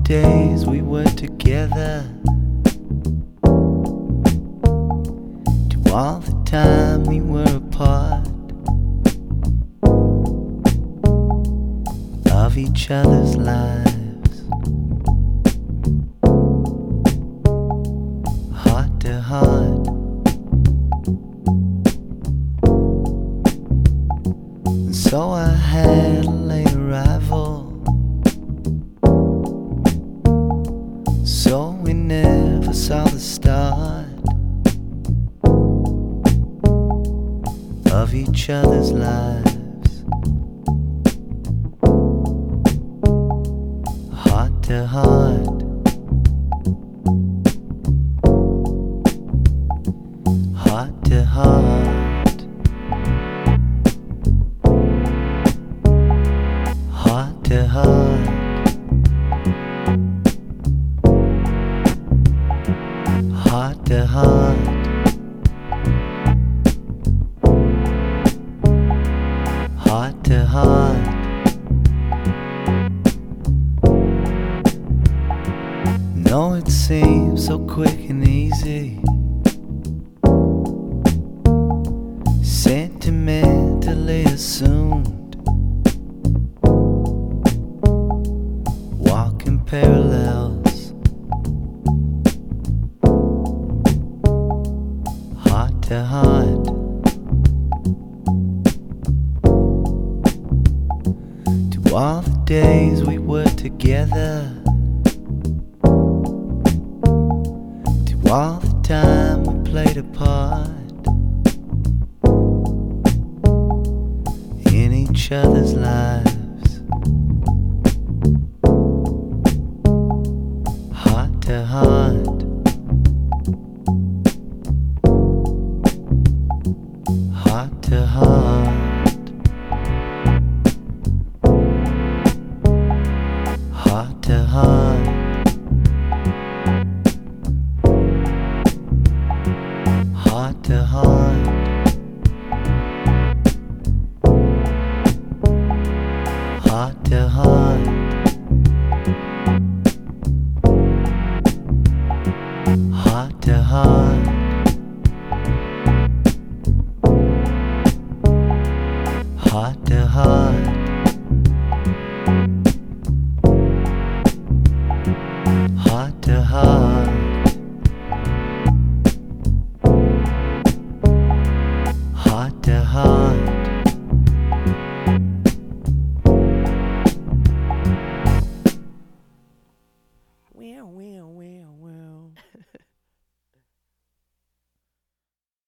days we were together, to all the time we were apart of each other's lives, heart to heart. And so I had a late arrival, so we never saw the start of each other's lives, heart to heart, heart to heart, heart to heart. Heart to heart, heart to heart. No, it seems so quick and easy, sentimentally assumed, walking parallels, heart to heart. To all the days we were together, to all the time we played a part in each other's lives, heart to heart, heart to heart, heart to heart, heart to heart, heart to heart, heart to heart, heart to heart, heart to heart, heart to heart.